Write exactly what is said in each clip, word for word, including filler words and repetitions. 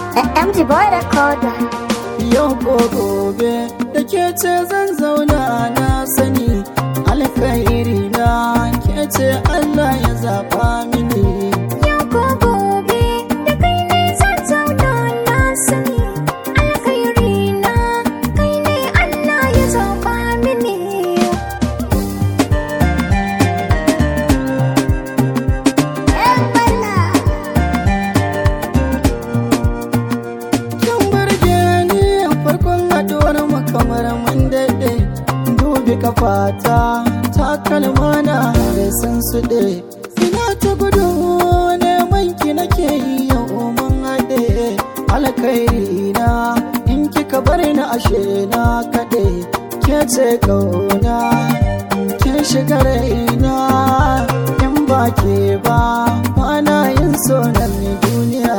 M G Boy Recorder. Yau ko gobe da ke ce zan zauna na sani, alkhairi na ke ce Allah ya zaba mini. Yau ko gobe da kai ne zan zauna na sani, alkhairi na kai ne Allah ya zaba mini. Kamar mun daɗe dubi kafata takalma na da sun suɗe, ina ta gudu neman ki nake yi yau mun haɗe. Alkhairi na in kika bar ni ashe na kaɗe, ke ce ƙauna kin shiga raina, in ba ke ba bana yin so nan duniya.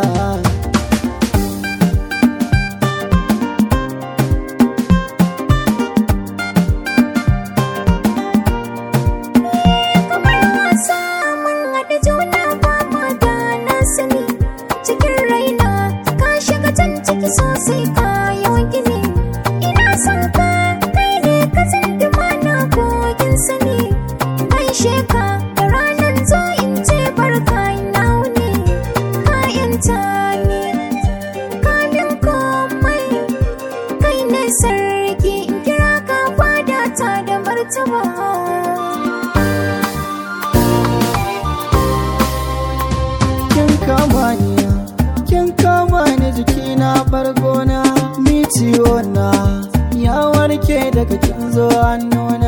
Cikin raina ka shiga can ciki sosai ka yawan gini, ina son ka kai ne ka zanti mana kogin sani. Gaishe ka da ranar zo in ce barka ina wuni, ka yanta ni ka min komai, kai ne sarki in kira ka fadata da martaba. Kin kama ni jikina bargona, ni ciwo na ya warke daga kin zo hannuna.